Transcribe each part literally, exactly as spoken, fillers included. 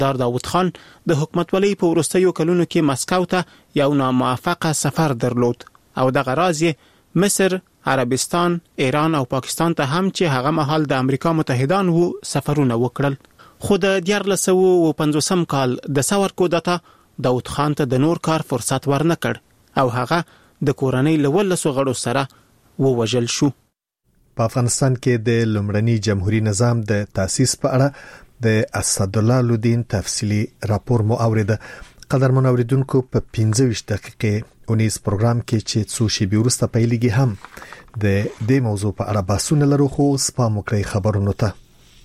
دار داود خان د حکومتولۍ په وروستیو کلونو کې مسکو ته یو ناموافقه سفر درلود او دغه راز یې مصر، عربستان، ایران او پاکستان ته هم چې هغه مهال د امریکا متحدان وو سفرونه وکړل. خو د دیارلس سوه او پنځوسم کال د ثور کودتا داود خان ته د نور کار فرصت ورنکړ او هغه د کورنۍ له ولسو غړو سره ووژل شو. په افغانستان کې د لومړني جمهوریت نظام د تاسیس په اړه د اسدالله لودین تفصیلی راپور مو اوریده. قدرمن اوریدونکو په پنځه ویشت دقیقې اونیز پروګرام کې چې څو شی بیرسته پیلېږي هم د دې موضوع په اړه بحثونه لرو، خو سپام وکړئ خبرونو ته.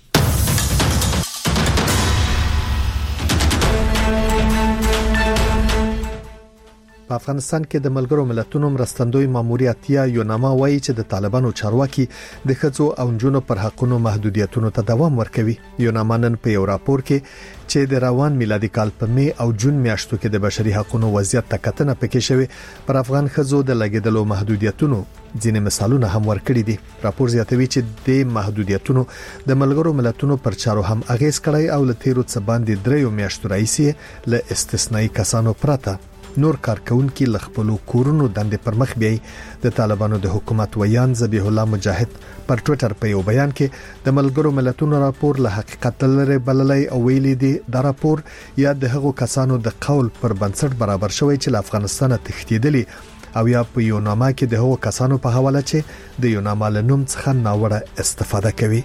په افغانستان کې د ملګرو ملتونو مرستندوی ماموریت یا یوناما وایي چې د طالبانو چارواکي د ښځو او نجونو پر حقونو محدودیتونو ته دوام ورکوي. یوناما نن په یو راپور کې چې د روان میلادي کال په می او جون میاشتو کې د بشري حقونو وضعیت ته کتنه پکې شوی پر افغان ښځو د لګیدلو محدودیتونو ځینې مثالونه هم ورکړي دي. راپور زیاتوي چې د محدودیتونو د ملګرو ملتونو پر چارو هم اغیز کړی او له تیرو څه باندې دریو میاشتو راځي له استثنایی کسانو پرته نور کارکونکو ل خپل کورونو دندې پر مخ بیاي. د طالبانو د حکومت ویان ذبیح الله مجاهد پر ټوئیټر په یو بیان کې د ملګرو ملتونو راپور له حقیقت لري بللای او ویلي دي د راپور یا د هغو کسانو د قول پر بنسټ برابر شوی چې له افغانستان تښتیدلي او یا په یوناما کې د هغو کسانو په حواله چې د یوناما له نوم څخه ناوړه استفاده کوي.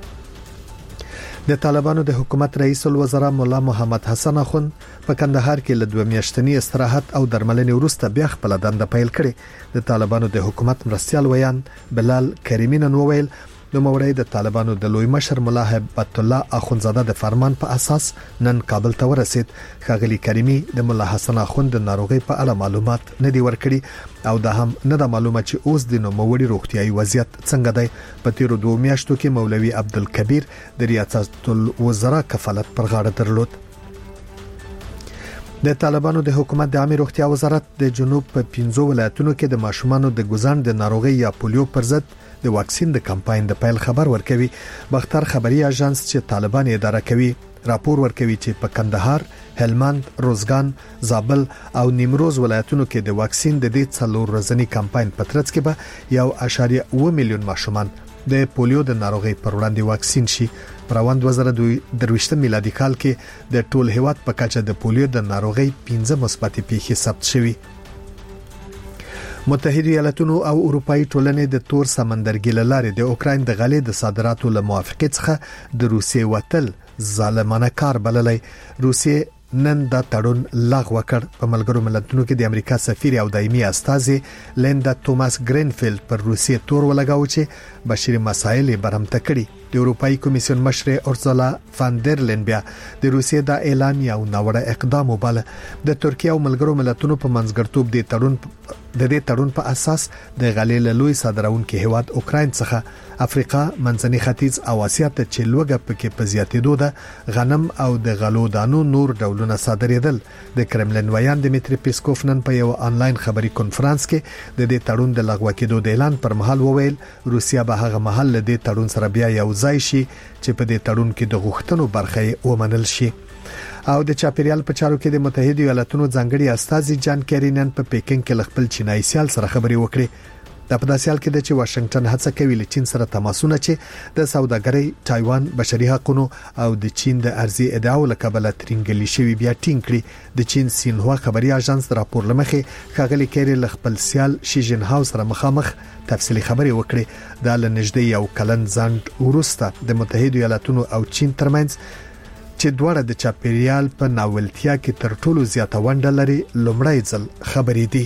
د طالبانو د حکومت رئیس الوزرا مولا محمد حسن اخوند په کندهار کې له دوه میاشتنی استراحت او درملنې وروسته بیا خپل دنده پیل کړې. د طالبانو د حکومت مرستيال ویان بلال کریمی نن وویل د موري د طالبانو د لوی مشر مولا هیبت الله اخوندزاده د فرمان په اساس نن کابل ته ورسید. خاغلی کریمی د مولا حسن اخوند د ناروغي په اړه معلومات نه دی ورکړي او دا هم نه د معلومه چې اوس د نوموړي روغتيایي وضعیت څنګه دی. په تیرو دوه میاشتو کې مولوي عبدالکبیر د ریاست الوزرا کفالت پر غاړه درلود. د طالبانو د حکومت د عامه روغتیا وزارت د جنوب په پنځو ولایتونو کې د ماشومانو د ګوزن د ناروغي یا پولیو پر ضد د واکسین د کمپاین د پیل خبر ورکوي. بختر خبري اژانس چې طالبان اداره کوي راپور ورکوي چې په کندهار، هلمند، روزګان، زابل او نیمروز ولایتونو کې د واکسین د دې څلور ورځنی کمپاین په ترڅ کې به یو اشاریه اووه میلیون ماشومان د پولیو د ناروغي پر وړاندې واکسین شي. پروند وزیر د درويشت میلادي کال کې د ټول هیواد په کچه د پولیو د ناروغي پنځه مثبت پیښې ثبت شوي. متحده ایالاتونو او اروپאי ټولنې د تور سمندرګي لارې د اوکراین د غلې د صادراتو له موافقت څخه د روسیې وتل ظالمانه کار بللی. روسیې نن دا تړون لغوه کړ. په ملګرو ملتونو کې د امریکا سفیر او دایمي استاذ لیندا توماس گرینفیلد پر روسیې تور ولګاو چې بشري مسایل برمته کړي. د اروپאי کمیسیون مشر اورسولا فان در لین بیا د روسیې دا اعلان یو ناوړه اقدام وباله. د ترکیه او ملګرو ملتونو په منځګړتوب د تړون د دې تړون په اساس د غلې له لوی صادرونکو هیواد اوکراین څخه افریقا، منځني ختیځ او اسیا ته چې لوګه پکې په زیاتېدو ده غنم او د غلو دانو نور ډولونه صادرېدل. د کرملین ویان دمیتری پیسکوف نن په یو آنلاین خبري کانفرنس کې د دې تړون د لغوه کېدو د اعلان پر مهال وویل روسیا به هغه مهال له دې تړون سره بیا یو ځای شي چې په دې تړون کې د غوښتنو برخه ومنل شي. او د چاپیریال په چارو کې د متحده ایالاتونو ځانګړي استاذ جان کیرینن په پیکینګ کې خپل چینایي سیال سره خبري وکړي. د په داسې حال کې د چې واشنگټن هڅه کوي له چین سره تماسونه چې د سوداګرۍ، تایوان، بشري حقوقو او د چین د ارزي ادعاو لکبله ترنګلی شوی بیا ټینګ کړي. د چین سینهوا خبري اژانس راپور لمخې خاغلی کیرل خپل سیال شي جن هاو سره مخامخ تفصیلی خبري وکړي. د لنجدي یو کلن ځند ورسته د متحده ایالاتونو او چین ترمنځ چې دوړه د چاپیریال په ناولتیا کې تر ټولو زیاته ونډه لري لومړی ځل خبرې دي.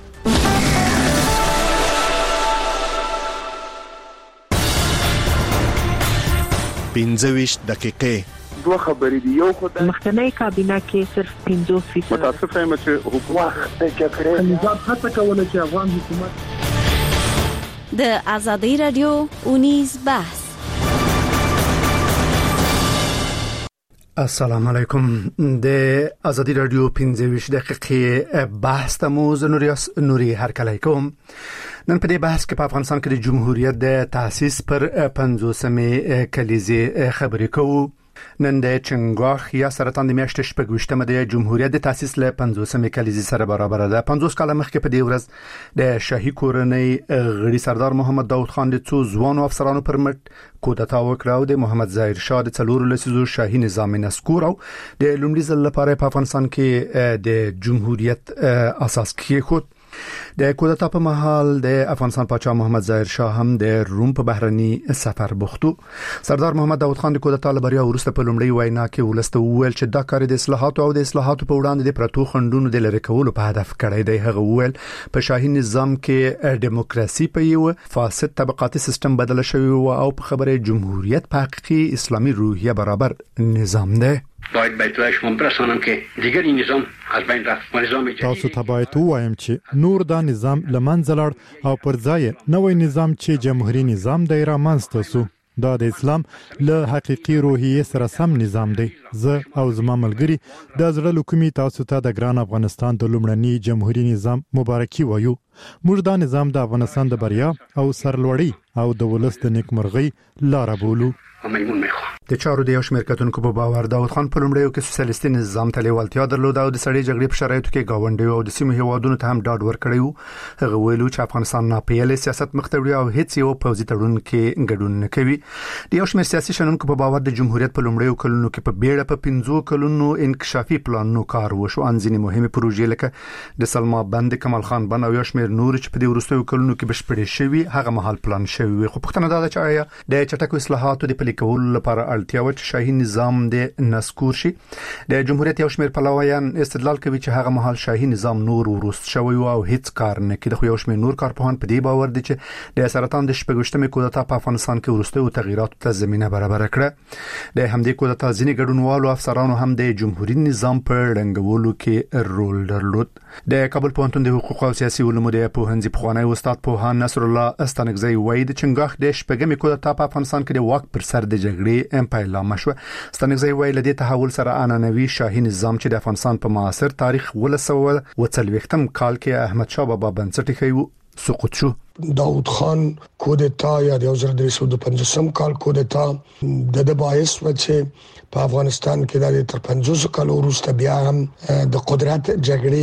پنځه ویشت دقیقې دوه خبرې دی. یو خدای مخکنی کابینه کې صرف پنځه فیصد متاسف یم چې حکومت کې کړی نظام هڅه کوله چې افغان حکومت د ازادي رادیو اونیز بحث. السلام علیکم. د ازادي رادیو پنځه ویشت دقیقې بحث تمو زنوریاس نوري هرکلی کوم. نن په دې بحث کې په افغانستان کې د جمهوریت د تاسیس پر پنځوسمې کلیزې خبرې کوو. نن د چنګاخ یا سرطان د میاشتې شپږ د جمهوریت د تاسیس له پنځوسمې کلیزې سره برابر ده. پنځوس کاله مخکې په دې ورځ د شاهي کورنۍ غړي سردار محمد داود خان د څو ځوانو افسرانو پر مټ کودتا وکړه او د محمد ظاهر شاه د څلورو لسیزو شاهي نظام نسکور او د لومړي ځل لپاره په افغانستان کې د جمهوریت اساس کېښود. د کودتا په مهال د افغانستان پاچا محمد ظاهر شاه هم د روم په بهرني سفر بوختو. سردار محمد داود خان د کودتا له بریا وروسته په لومړی وینا کې ولسته وویل چې دا کار د اصلاحاتو او د اصلاحاتو په وړاندې د پرتو خنډونو د لری کولو په هدف کړی دی. هغه وویل په شاهي نظام کې دیموکراسي په یو فاسد طبقاتي سیستم بدل شوی او په خبره جمهوریت په حقيقي اسلامي روحیه برابر نظام دی. باید بیتوش ممپرسانم که دیگر این نظام از بین رفت و نظام تاسو ته باید وایم چې نور دا نظام لمنځه لاړ او پر ځای نوې نظام چې جمهوریت نظام دی را منځته سو. دا د اسلام له حقيقي روحیه سره سم نظام دی. زه او زما ملګری د زړه لکومي تاسو ته د ګران افغانستان د لومړني جمهوریت نظام مبارکي وایو. موږ دا نظام د افغانستان د بریا او سرلوړی او د ولس د نیکمرغۍ لار بولو. د چارو د یو شمېر کتونکو په باور داود خان په لومړیو کې سوسیالیستي نظام ته لیوالتیا درلوده او د سړې جګړې په شرایطو کې گاونډیو او د سیمې هیوادونو ته هم ډاډ ورکړی و. هغه ویلو چې افغانستان ناپیل سیاست مخ ته وړي او هیڅ یو پوځي تړون کې ګډون نه کوي. د یو شمېر سیاسي شنونکو په باور د جمهوریت په لومړیو کلونو کې په بیړه په پنځو کلونو انکشافي پلانونو کار وشو. ان ځینې مهمه پروژې لکه د سلما بند، کمال خان بند او یو شمېر نور چې په دې وروستیو کلونو کې بشپړې شوي هغه مهال پلان شوی. خو پوښتنه دا ده چې آیا د چټکو اصلاحاتو د پلي کولو لپاره اړتیا و چې شاهي نظام د نسکور شي؟ د جمهوریت یو شمېر پلویان استدلال کوي چې هغه مهال شاهي نظام نور ورست شوی او هیڅ کار نه کړي. خو یو شمېر نور کارپوهان په دې باور دي چې د سرطان د شپږویشتمې کودتا په افغانستان کې ورستیو تغییراتو ته زمينه برابر کړه. د همدې کودتا ځینې ګډونوالو افسرانو هم د جمهوریت نظام په ړنګولو کې رول درلود. د کابل پوهنتون د حقوق او سیاسي علومو د پوهنځي پخوانی استاد پوهان نصر الله استانکزی وایي د چنګاخ د شپږمې کودتا په افغانستان کې د واک پر سر د جګړې پیلامه شو. استانکزی وایي له دې تحول سره عنعنوي شاهي نظام چې د افغانستان په معاصر تاریخ ولسوه وڅلويختم کال کې احمد شاه بابا بنسټ ایښی سقوط شو. داود خان کودتا یا د هزار درې سوه پنځوسم کال کودتا د د باعث و چې په افغانستان کې د تر پنځوس کال وروسته بیا هم د قدرت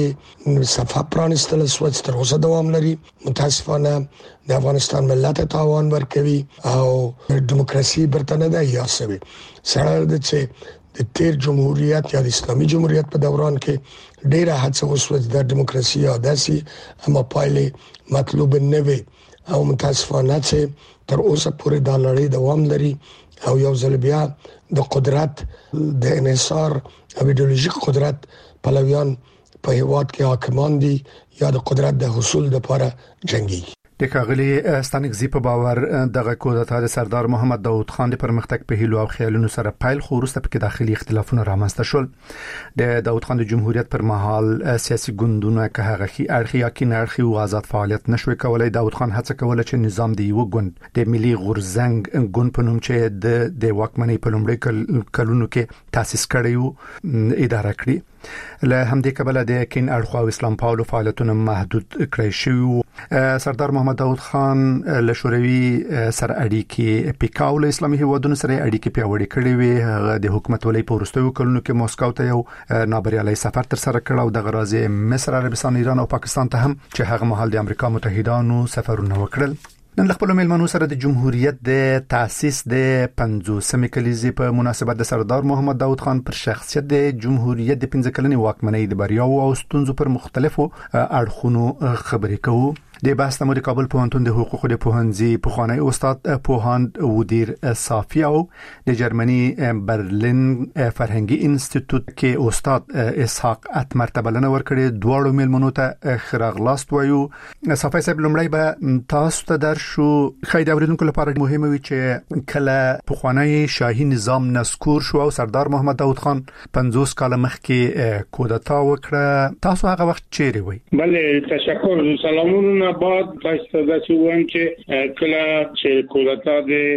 جګړې صفه پرانستل شو چې تر اوسه دوام لري. متاسفانه د افغانستان ملت تاوان ورکوي او دیموکراسي برتنه ده یا سوي سره د چې د تیر جمهوریت یا د اسلامي جمهوریت په دوران کې ډیره هڅه وشوه د دیموکراسي او داسي اما پایلې مطلوب نه وي او متاسفانه چې تر اوسه پورې د لړۍ دوام لري او یو ځل بیا د قدرت د انحصار او ایدئولوژیک قدرت پلویان په هیواد کې حاکمان دي یا د قدرت د حصول لپاره جنگي. د کاغلی استانکزی په باور دغه کودتا د سردار محمد داود خان د پرمختګ په هیلو او خیالونو سره پیل خو وروسته په داخلي اختلافونه رامنځته شول. د داود خان د جمهوریت پر مهال سیاسي ګوندونه که هغه خي اړخي یا کې نړخي او آزاد فعالیت نشوي کولای. داود خان هڅه کوله چې نظام د یو ګوند د ملي غورزنګ ګوند په نوم چې د د واکمنۍ په لومړي کلونو کې تاسیس کړی و اداره کړی. له همدې کبله د کین اړخو او اسلام پالو فعالیتونه محدود کړی شو. سردار محمد داود خان له شوروي سره اړیکې پیکاو له اسلامي هیوادونو سره اړیکې پیاوړې کړې وې. هغه د حکومت ولې په وروستیو کلونو کې موسکو ته یو نابریالي سفر تر سره کړ او د غرازي مصر، عربستان، ایران او پاکستان ته هم چې هغه مهال د امریکا متحدانو سفرونه وکړل. نن خپل میلمنو سره د جمهوریت د تاسیس د پنځوسمې کلیزې په مناسبت د سردار محمد داود خان پر شخصیت د جمهوریت د پنځه کلنې واکمنۍ د بریاو او ستونزو پر مختلفو اړخونو خبرې کوو. د بحث تمو د کابل پوهنتون د حقوقو د پوهنځي پخوانی استاد پوهاند ودیر صافی او د جرمني برلین فرهنګي انسټیټیوټ کې استاد اسحاق اتمر ته بلنه ورکړې. دواړو میلمنو ته خراغلاست وایو. صافی صاحب لومړی به تاسو ته درشو خیر اوریدونکو لپاره مهمه وي چې کله پخوانی شاهي نظام نسکور شو او سردار محمد داود خان پنځوس کال مخکې کودتا وکړه، تاسو هغه وخت چیرې وئ؟ بله تشکر. سلامونه بعد تاسو ته چې وایم چې کله چې کودتا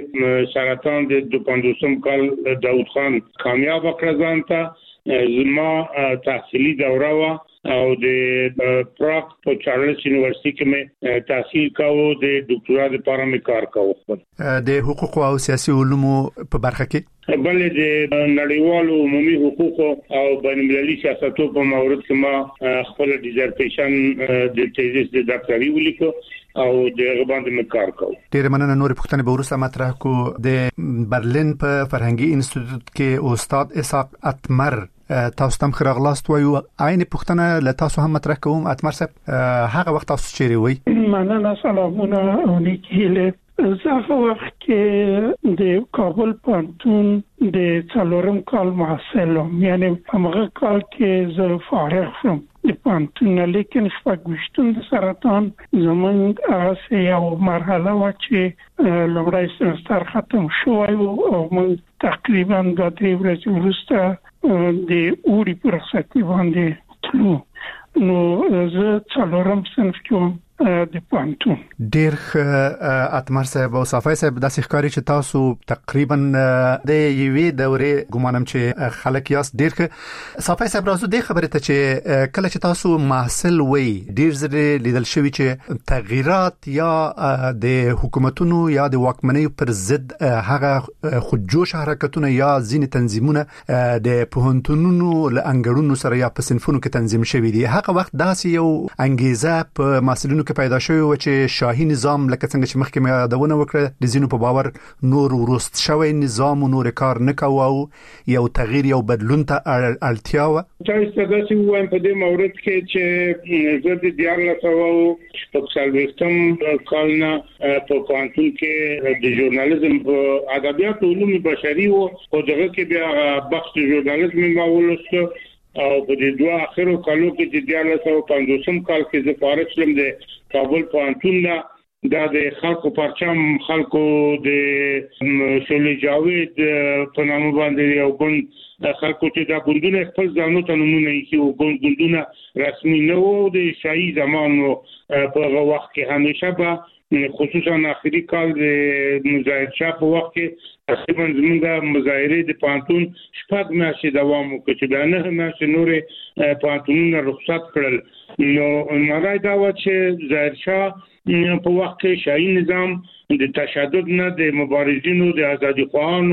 د سرطان د دوه پنځوسم کال داود خان کامیاب کړ ځان ته زما تحصیلي دوره و او د پراګ په چارلز یونیورسيټي کې مې تحصیل کاوه د ډاکټرا لپاره مې کار کاوه د حقوق او سیاسي علومو په برخه کې بل د نړیوالو عمومي حقوق او بین المللي سیاستو په مورد کې ما خپل ډیزرټیشن د تیزیس د ډاکټري ولیکو او د غباند مې کار کاوه. ډېر مننه. نور پوښتنې به ورسره مطرح کو. د برلین په فرهنګي انسټیټیوټ کې استاد اسحاق اتمر تاسو تم خراغلاست وایو عین پښتنه ل تاسو هم مطرح کوم. اتمر صاحب هغه وخت تاسو چیرې وای؟ مننه. سلامونه او نیکیله. زه وخت کې د کابل پانتون د څلورم کال محصل وم، یعنی هغه کال کې زه فارغ شوم د پانتون، لیکن شپږویشتم د سرطان زمونږ هغه یو مرحله و چې لومړی سمستر ختم شوی و او موږ تقریبا دوه درې ورځې وروسته د اوړي په رخصتي باندې تلو. نو زه څلورم صنف کې وم د پانتون. ډیر اتمر صاحب او صافی صاحب د ښکاری چې تاسو تقریبا د یوې دورې ګمانم چې خلک یاست. ډیر صافی صاحب راځو د خبره ته چې کله چې تاسو محصل وي ډیر زړه لیدل شوی چې تغیرات یا د حکومتونو یا د واکمنۍ پر ضد هغه خودجوش حرکتونه یا ځینې تنظیمونه د پوهنتونونو له انګړونو سره یا په صنفونو کې تنظیم شوی دي. هغه وخت داسې یو انګیزه په محصلینو پیدا شوی و چې شاهي نظام لکه څنګه چې مخکې مې یادونه وکړه د زینو په باور نور ورست شوی نظام نور کار نه کاوه، یو تغییر یو بدلون ته اړتیا و. چې څنګه چې وایم په دې مورد کې چې زه د دیارلس او شپږ کال نه په پانتون کې د ژورنالیزم په ادبیات او علوم بشري او دغه کې بیا بخش ژورنالیزم ما ولوسته او په دې دوه اخرو کالو کې چې دیارلس او پنځوسم کال کې زه فارغ شوم د کابل پانتون نه. دا د خلکو پرچم خلکو د شولې جاوید په نامه باندې یو ګوند خلکو چې دا ګوندونه خپل ځانو ته نمونه یې او ګوندونه رسمي نه وو د شاهي زمانو په هغه وخت کې همیشه به خصوصا اخري کال د مظاهر شاه په وخت کې تقریبا زموږه مظاهره د پانتون شپږ میاشتې دوام وکړ چې بیا نه میاشتې نورې پانتونونه رخصت کړل. نو مرای دا و چې ظاهر شاه په وخت کې شاهي نظام د تشدد نه د مبارزینو د ازادي خواهانو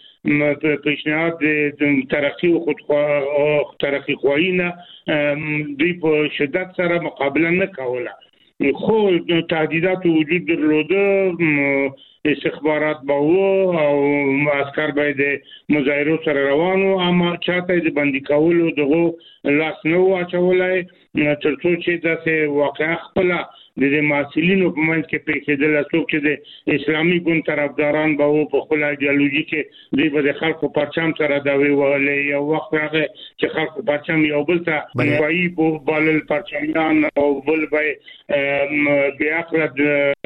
د پیشنهاد د ترقی او خودخواه ترقی خواهی نه دوی په شدت سره مقابله نه کوله. خو تهدیدات وجود درلوده، استخبارات باو او عسكر باید مظاهرو سره روانو، اما چاته د بندي کولو دغه لاس نو اچولای ترڅو چې داسې واقعا خپل د محصلینو په منځ کې پیښېدل څوک چې د اسلامي ګوند طرفداران باو په خپل ایدئولوژي کې دوی به خلکو پرچم سره داوی وهلې. یو وخت راغی چې خلکو پرچم یو بل ته وایي په بالل پرچمیان او بل به بیا خلک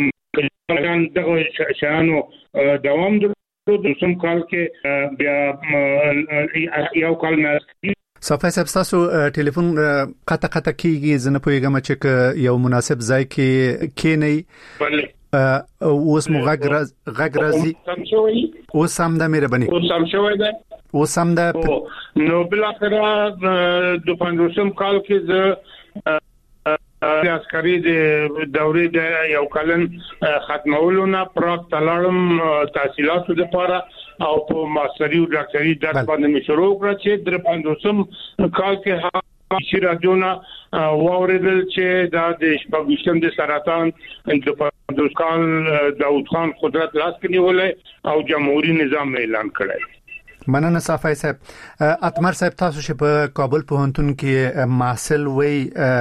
دغه شانو دوام درلود. سم کال کې بیا یو کال نه صافی صاحب تاسو ټلیفون قطع قطع کیږي، زنه پویګم چې یو مناسب ځای کې کینی اوس مو غږ راز غږ رازي اوس هم د مهرباني اوس هم شوی دی اوس هم د نو بل اخره د پنځوسم کال کې زه د عسکري د دورې د یو کلن ختمولو نه پراګ تلاړم تحصیلاتو لپاره او په ماستری او ډاکټري درس باندې مې شروع کړ چې د پنځوسم کال کې چې راځونه واوریدل چې دا د شپږویشتم د سرطان د پنځوس کال داوود خان قدرت لاس کې نیولې او جمهوریت نظام اعلان کړی. مننه صافی صاحب. اتمر صاحب تاسو چې په کابل پوهنتون کې محصل وي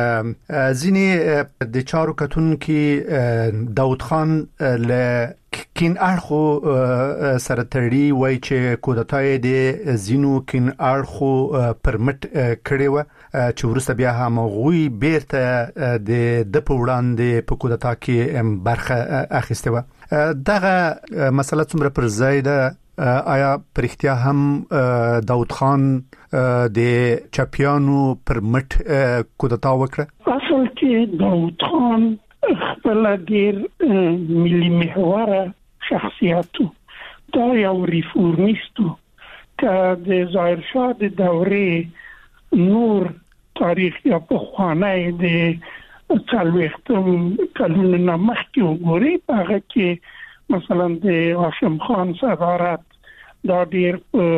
ځینې د چارو کتون کې داوود خان له کین اړخو سره تړي وای چې کودتای د زینو کین اړخو پرمټ کړي و چې ورسته بیا هم غوي بیرته د د پوړاندې په کودتا کې برخه اخیسته و. دغه مسله څومره پر ځای ده؟ آیا پرختیا هم داوود خان د چپیانو پر مټ کودتا وکړه؟ اصل کې داوود خان خپل ډیر ملي محور شخصیت دا یو ریفورمیست که د ظاهر شاه د دورې نور تاریخ یا په خوانه د څلوېښتم کلونو مخکې وګورئ هغه کې مثلا د هاشم خان صدارت دا ډیر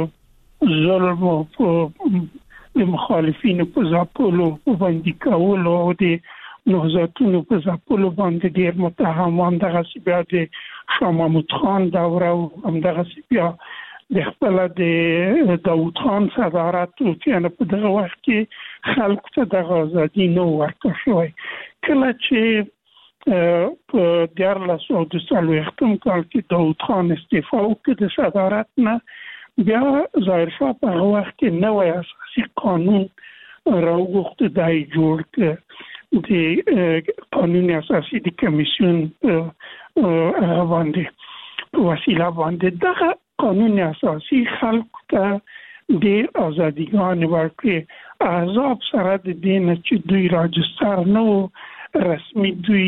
ظلم او د مخالفینو په ځپلو باندې کولو او د نهضتونو په ځپلو باندې ډیر متهمان دغه بیا د شاه محمود خان دوره او همدغه بیا د خپل د داوود خان صدارت چې په دغه وخت کې خلکو ته د آزادي نو ورکړل شوی کله چې په دیارلس او د څلوېښتم کال کې داوود خان استعفا وکړ د صدارت نه بیا ظاهر شاه په هغه وخت کې نوی اساسي قانون راوغوښت دی جوړ کړ د قانون اساسي د کمیسیون هغه باندې په وسیله باندې دغه قانون اساسي خلکو ته ډېر ازاديګان ورکړي احزاب سره د دین چې دوی راجستر نو رسمي دوی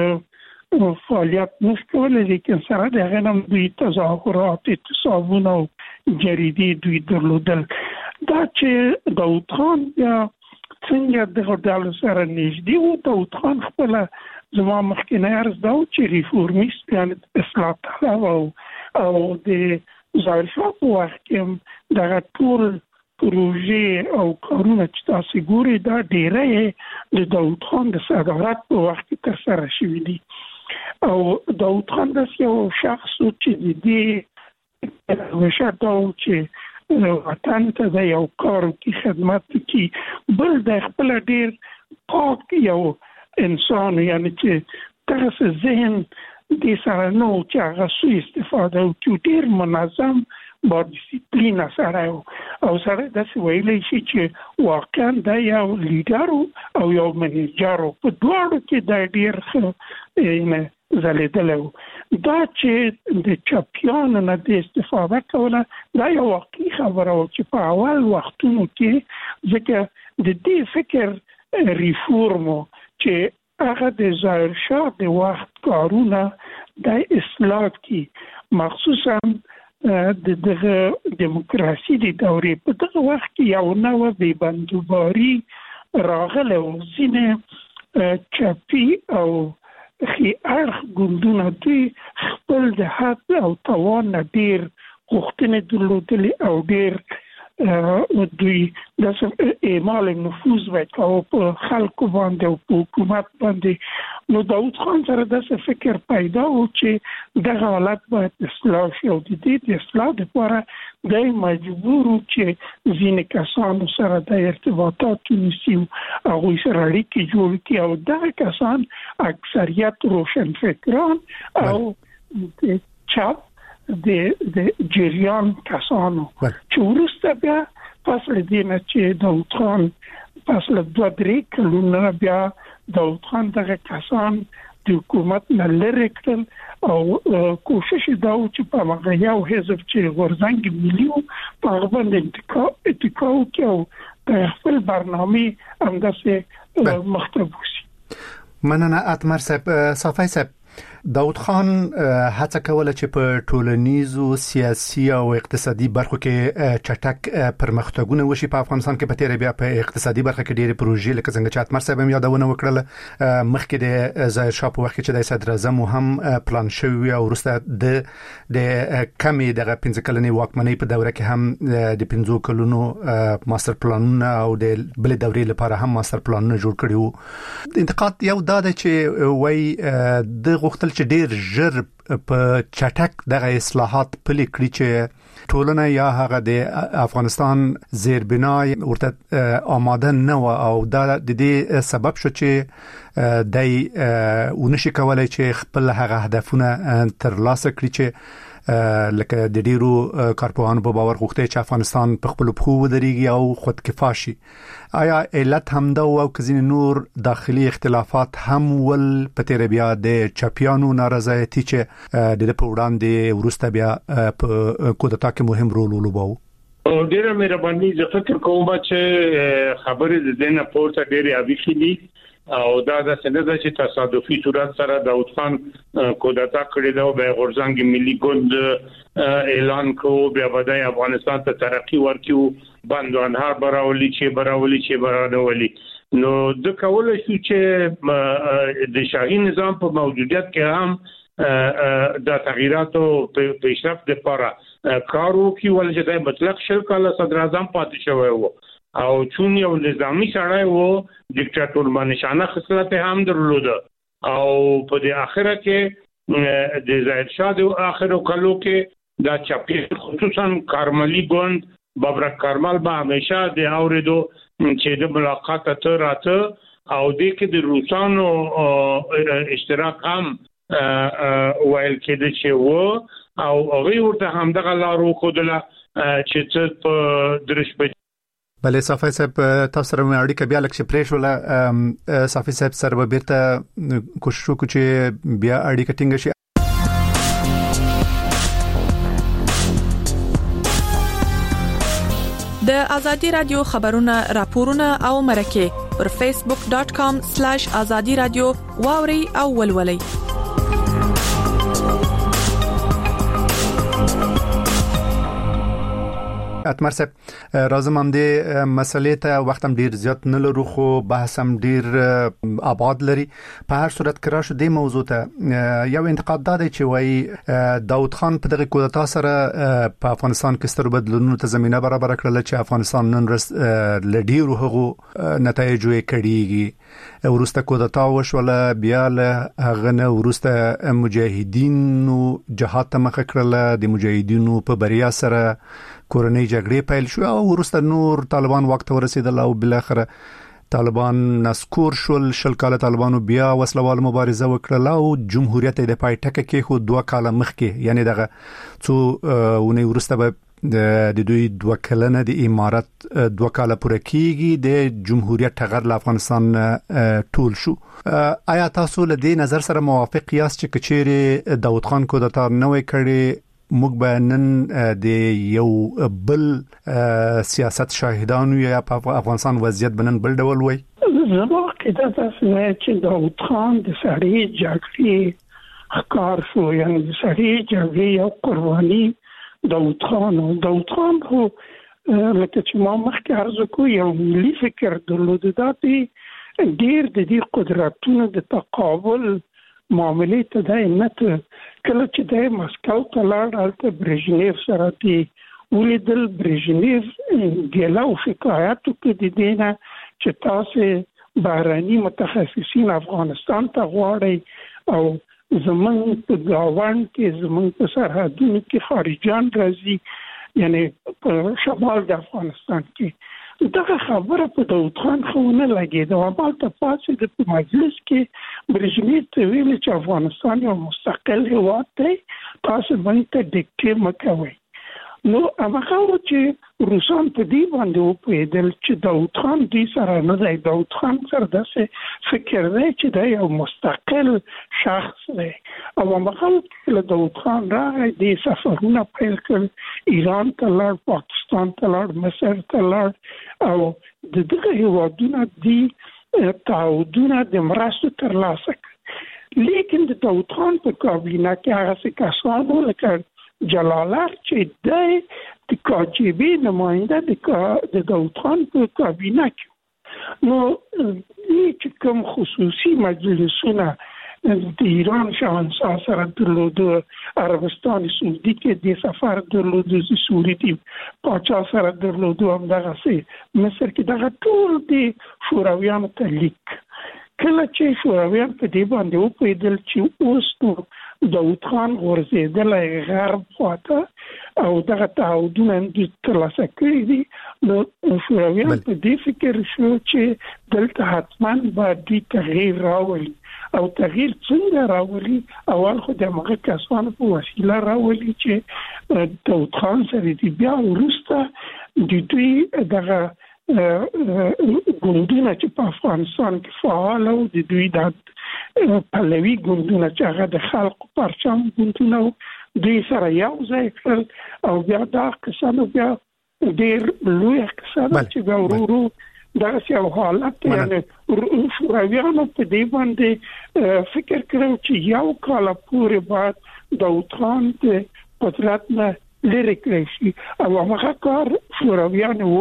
فعالیت نشکوله لیکن سره دغه نم دوی تظاهرات اعتصابونه جریدې دوی درلودل دا چې داوود خان یا څنګه دغه ډول سره نږدې وو داوود خان خپل زما مخکې عرض دا چې ریفورمیست یعنی اصلاح طلب او او د ظاهر شاه په وخت کې دغه ټول پروژې او کارونه چې تاسو ګورئ دا ډېری د داوود خان د صدارت په وخت کې ترسره شوي دي او داوود خان داسې یو شخص و چې د دې همیشه دا و چې وطن ته د یو کار کې خدمت وکړي بل د خپل ډېر پاک یو انسان یعنی چې دغسې ذهن د سره نو چې هغه سوء استفاده وکړي ډېر منظم با ډیسپلین سره او سره داسې ویلی شي چې واقعا دا یو لیډر او یو منیجر په دواړو کې دا ډېر ښه ځلېدلی و دا چې د چپیانو نه د استفاده کوله دا یو واقعي خبره وه چې په اول وختونو کې ځکه د دې فکر ریفورمو چې هغه د ظاهر شاه د وخت کارونه د اصلاح کې مخصوصا د دغه دیموکراسي د دورې په دغه وخت کې یو نوع بې بندوباري راغلی و ځینې چپي او ښي اړخ ګوندونه دوی خپل د حد او توان نه ډېر غوښتنې درلودلې او ډېر دوی د اعمال نفوذ وکاو په خلکو باندې او په حکومت باندې نو داوود خان سره داسې فکر پیدا و چې دغه حالت باید اصلاح شي او د دې د اصلاح لپاره دی مجبور و چې ځینې کسانو سره د ارتباطات ونیسي او هغوی سره اړیکې جوړ کړي او دغه کسان اکثریت روشنفکران او د چپ د د جریان کسانو چې وروسته بیا پس له دې نه چې داوود خان پس له دوه درې کلونو بیا داوود خان دغه کسان د حکومت نه لرې کړل او کوشش دا و چې په هغه یو حزب چې غورځنګ ملي و په هغه باندې اتکا وکړي او د خپل برنامې همداسې مخته بوځي. مننه اتمر صاحب. صافی صاحب داوود خان هڅه کوله چې په ټولنیزو سیاسي او اقتصادي برخو کې چټک پرمختګونه وشي په افغانستان کې په تیر بیا په اقتصادي برخه کې ډېری پروژې لکه څنګه چې اتمر صاحب هم یادونه وکړه مخکې د ظاهر شاه په وخت کې چې د صدر اعظم هم پلان شوی او وروسته د د کمی دغه پنځه کلنې واکمنۍ په دوره کې هم د پنځو کلونو ماستر پلانونه او د بل دورې لپاره هم ماستر پلانونه جوړ کړي وو. انتقاد یو دا دی چې وای د غوښتل چې ډیر ژر په چټک دغه اصلاحات پلي کړي چې ټولنه یا هغه د افغانستان زیربنای ورته آماده نه و او دا د دې سبب شو چې دای ونشي کولای چې خپل هغه هدفونه ترلاسه کړي چې لکه د ډیرو کارپوهانو په باور غوښتي چې افغانستان په خپل پخو ودرېږي او خودکفا شي. آیا علت هم دا او کزین نور داخلي اختلافات هم ول په تیر بیا د چاپیانو نارضایتي چې د په وړاندې ورسته بیا په کودتا کې مهم رول ولوباو؟ ډیره مهرباني زه فکر کوم چې خبرې د دې نه پورته ډیره اویخي دي او دا د سند چې تصادفي صورت سره داوود خان کودتا کړی دا به غورځنګ ملي ګوند اعلان کو بیا بدای افغانستان ته ترقی ورکیو باندې براولي چې براولي چې براولي نو د کول شو چې د شاهي نظام په موجودیت کې هم د تغییراتو په پیشرفت لپاره کارو کې ول چې د مطلق شل کاله صدر اعظم پاتې شوی وو او چون یو نظامی سړی وو ډیکټاتور مانشانه خصلت هم درلوده او په د اخره کې د ظاهر شاه د اخرو کلو کې دا چاپی خصوصا کارملی ګوند بابرک کارمل به همیشه د اوریدو چې د ملاقات ته راته او د کې د روسانو اشتراک هم ویل کېده چې وو او هغه ورته هم دغه لارو خودله چې څه په درش په بلې صافي صاحب تاسو سره مې اړیکه بیا لکه پریش ولا صافي صاحب سره بیرته کوشش وکړو چې بیا اړیکه ټینګ شي. د ازادي رادیو خبرونه راپورونه او مرکه پر فیسبوک ډاٹ کام سلیش ازادي رادیو واوري او ولولي. اتمر صاحب راځم هم د مسلې ته وخت هم ډیر زیات نه لرو خو بحث هم ډیر آباد لري. په هر صورت کې راشه د موضوع ته یو انتقاد دا دی چې وایي داوود خان په دغه کودتا سره په افغانستان کې ستر بدلونونو ته زمينه برابر کړل چې افغانستان نن ورځ لډیرو هغه نتایج یې کړيږي. ورسته کودتا وشول بیا له هغه نه ورسته مجاهدینو جهاد ته مخ کړل د مجاهدینو په بریا سره کورنۍ جګړې پیل شو او ورسته نور طالبان وخت ورسېدل او بل اخر طالبان نسکور شول. شل کاله طالبانو بیا وسلوال مبارزه وکړه او جمهوریت د پای ټکه کې خو دوه کاله مخکې یعنی دغه څو ونه ورسته به د دوی دوه کلنه د امارت دوه کاله پوره کیږي د جمهوریت ټغر له افغانستان ټول شو. آیا تاسو له دې نظر سره موافق یاست چې کچېره داوود خان کودتا نوې کړي موږ به نن د یو بل سیاست شاهدانو یا په افغانستان وضعیت بنن بل ډول وای؟ زما کې دا چې داوود خان د سړی جګړې ښکار شو یعنی د سړی جګړې یو قرباني داوود خان او داوود خان خو لکه چې ما مخکې عرض کوم یو ملي فکر درلود داتي ډیر د دې قدرتونو د تقابل معاملې ته د نه کله چې د مسکو ته لاړ البته برژنیف سره دی ولیدل برژنیف ګلاو شکایت کوي د دینه چې تاسو بهراني متخصصین افغانستان ته غواړي او زمونږ په گاوند کې زمونږ په سرحدونو کې خارجيان راځي یعنی په شمال د افغانستان کې دغه خبره په داوود خان خو نه لګیده او بل ته پاتې د مجلس کې برژنیف ته ویل چې افغانستان یو مستقل هیواد دی تاسو باندې ډیکټیټ مکوئ. نو هغه چې روسان په دې باندې وپوهېدل چې داوود خان دې سره نه دی داوود خان سره داسې فکر دی چې دا یو مستقل شخص دی او هغه چې داوود خان راغی د سفرونه پیل کړ ایران ته لاړ پاکستان ته لاړ مصر ته لاړ او د دغه هیوادونو د تعهدونه د مرستو ترلاسه کړ لیکن د داوود خان په کابینه کې هغه څه کسان ولکړ جلالت چې د کاجبی نماینده د داوود خان په کابینه کې نو چې کوم خصوصي مجلسونه د ایران شاهنشاه سره درلود عربستان سعودي کې د سفر درلود د سعودي پاچا سره درلود هم دغه سي مصر کې دغه ټول د شورویانو ته لیک کله چې شورویان په دې باندې وپوهېدل چې اوس نو داوود خان ورسېدلی غرب خواته او دغه تعهدونه د ترلاسه کړي دي نو شورویان په دې فکر شو چې دلته حتما باید دوی تغییر راولي او تغییر څنګه راولي اول خو د هغه کسانو په وسیله راولي چې داوود خان سره دي بیا وروسته د دوی دغه ګوندونه چې په افغانستان کې فعال او د دوی د پهلوي ګوندونه چې هغه د خلکو پرچم ګوندونه دوی سره یو ځای کړل او بیا دا کسانو بیا ډېر لوی کسانو چې بیا ورو ورو دا یو حالت یعنی شورویانو په دې باندې فکر کړو چې یو کال پورې بعد داود خان د قدرت نه لري کړی شي او هغه کار شورویانو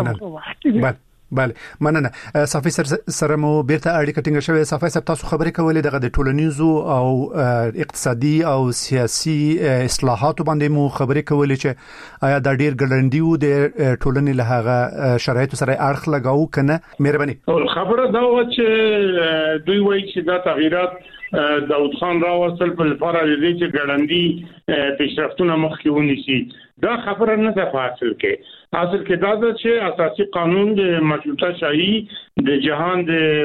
وکړ. بله مننه. صافي سره مو بیرته اړیکه ټینګه شوې. صافي صاحب تاسو خبرې کولې دغه د ټولنیزو او اقتصادي او سیاسي اصلاحاتو باندې مو خبرې کولې چې آیا دا ډیر ګړندی وو د ټولنې له هغه شرایطو سره اړخ لګاو کنه؟ مهرباني. خبره دا و چې دوی وایي چې دا تغیرات داود خان راوستل په لپاره دې چې ګړندی پیشرفتونه مخکې ونیسي. دا خبره نه ده حاصل کې. حاصل کې دا ده چې اساسي قانون د مشروطه شاهي د جهان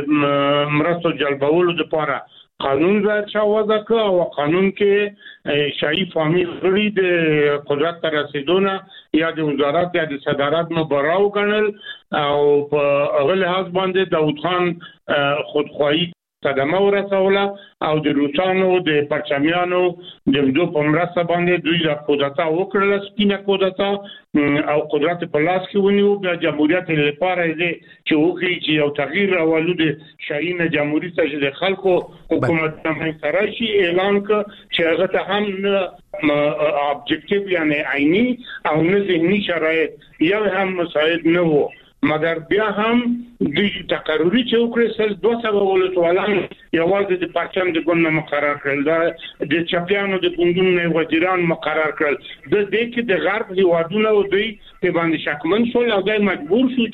د مرستو جلبولو لپاره قانون راځي وضع کړ او قانون کې شاهي فامیل غړي د قدرت تر رسیدونه یا د وزارت یا د صدارت مبراو کړل او په هغه لحاظ باندې داود خان خودخواهی صدمه ورسوله او د روسانو د پرچمیانو د دوه پمرسته باندې دوی د قدرت وکړل سپینه قدرت او قدرت په لاس کې ونیو. د جمهوریت لپاره دې چې وکړي چې یو تغییر راولو د شاهین جمهوریت ته د خلکو حکومت هم سره شي اعلان ک چې هغه ته هم ابجکټیو یعنی عیني او نه ذهني شرایط یا هم مساعد نه وو. مګر بیا هم د تقرری چې وکړل سل دوه سبا ولټوالان یوازې د پاکستان د ګوند مقرر کړل د چاپیانو د ګوندونو وزیران مقرر کړل د دې کې د غرب هیوادونو دوی په باندې شکمن شول او دای مجبور شو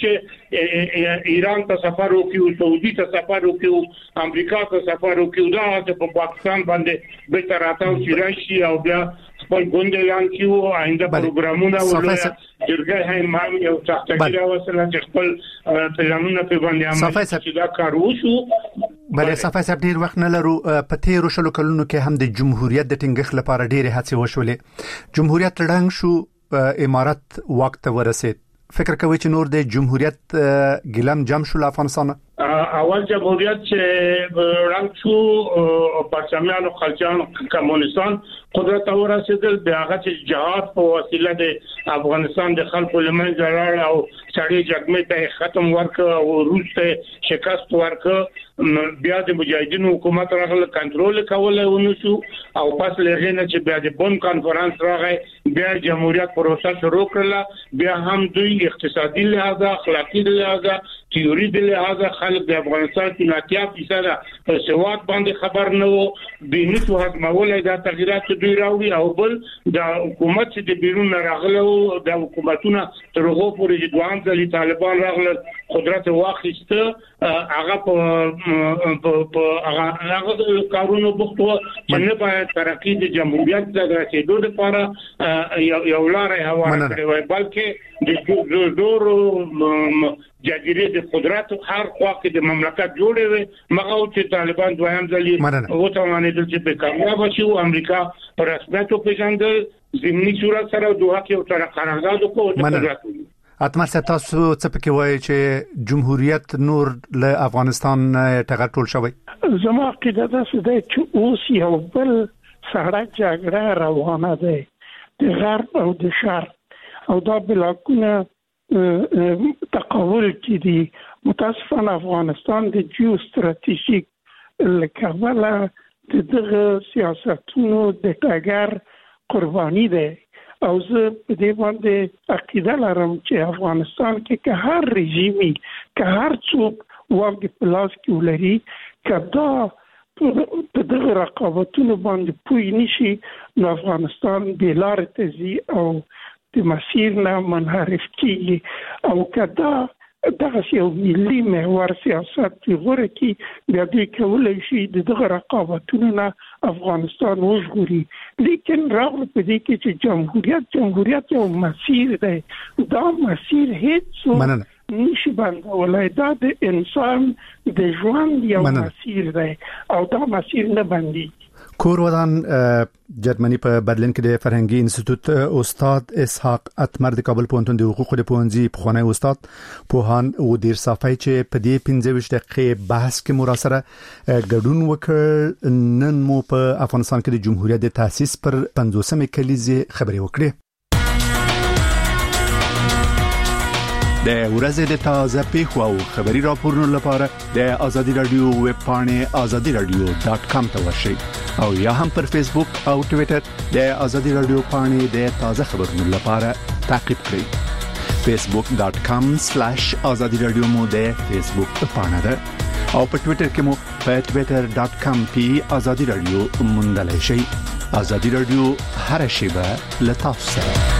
چې ایران ته سفر وکړي، سعودي ته سفر وکړي، امریکا ته سفر وکړي، دا په پاکستان باندې به تر راتاو چې راشي او بیا خپل ګوند اعلان کیو آینده پروګرامونه ولوي جرګه هم هم یو تحقیق راوصله چې خپل پلانونه په باندې عمل چې دا کار وشو. بلې صفای صاحب ډیر وخت نه لرو. په تیرو شلو کلونو کې هم د جمهوریت د ټینګښت لپاره ډېرې هڅې وشولې. جمهوریت ړنګ شو، امارت وخت ورسید. فکر کوي چې نور د جمهوریت ګلم جام شو افغانستان؟ اول جمهوریت چې ړنګ شو پرچمیانو خلجان کمونستان قدرت ورسېدل، بیا هغه چې جهاد په وسیله د افغانستان د خلکو لمنځه راړ او سړی جګړې ته ختم ورکړ او روس ته شکست ورکړ. بیا د مجاهدینو حکومت راغله کنټرول کولای ونشو او پس لغې نه چې بیا د بون کانفرنس راغی بیا جمهوریت پروسه شروع کړله. بیا هم دوی اقتصادي لحاظ، اخلاقی لحاظ، تیوري د لحاظ خلک د افغانستان کې ناتیا فیصد په سواد باندې خبر نه وو. بینتو هضمولای دا تغیرات دوی راوړي او بل د حکومت چې د بیرون راغله او د حکومتونو تر هغه پورې چې دوام ځلې طالبان راغله قدرت واخیسته هغه په په هغه کارونو بوختو چې نه باید ترقی د جمهوریت د رسیدو لپاره یو لارې هواره کړي وای بلکې د زور جزیره د قدرت هر خوا کې د مملکت جوړې وي مغه چې طالبان دویم ځلې او ته باندې چې په کامیاب شي او امریکا پر رسمیت پیژندل زمینی صورت سره دوه کې تر قرارداد وکړ. اتمر څه تاسو څه پکې وایي چې جمهوریت نور له افغانستان ټغر ټول شوی؟ زما عقیده ده چې اوس یو بل سړک جګړه روانه ده د غرب او د شرق او دا بلاکونه تقابل کې دي. متاسفانه افغانستان د جیو استراتیژیک لکبله د دغه سیاستونو د ټاګر قرباني ده او زه په دې باندې عقیده لرم چې افغانستان کې که هر رژیمي که هر څوک واګ پلاس کې ولري کدا په دغه رقابتونو باندې پوي نشي نو افغانستان د لارې ته ځي او د مسیر نه منحرف کیږي او کدا دغه یو ملي محور سیاست چې غوړه کی بیا دوی کولای شي دغه رقابتونو نه افغانستان وژغوري. لیکن راغله په دې کې چې جمهوریت جمهوریت یو مسیر دی، دا مسیر هیڅ نشي بندولای. دا د انسان د ژوند یو مسیر دی او دا مسیر نه بندي. کور ودان جرمني په برلین کې د فرهنګي انسټیټیوټ استاد اسحاق اتمر د کابل پوهنتون د حقوقو د پوهنځي پخوانی استاد پوهان او ډیر صافای چې په دې پنځه ویشت دقیقې بحث کې مو سره ګډون وکړ. نن مو په افغانستان کې د جمهوریت د تاسیس پر پنځوسمې کلیزې خبرې وکړې. د ورځې د تازه پیښو او خبري راپورونو لپاره د آزادي رادیو ویب پاڼه آزادي رادیو ډاٹ کام ته ورشئ او یا هم پر فیسبوک او ټوئیټر د آزادي رادیو پاڼه د تازه خبرونو لپاره تعقیب کړئ. فیسبوک ډاٹ کام سلیش آزادي رادیو مو د فیسبوک پاڼه ده او په ټوئیټر کې مو په ټوئیټر ډاٹ کام پی آزادي رادیو موندلای شئ. آزادي رادیو هر شیبه لتاسو سره.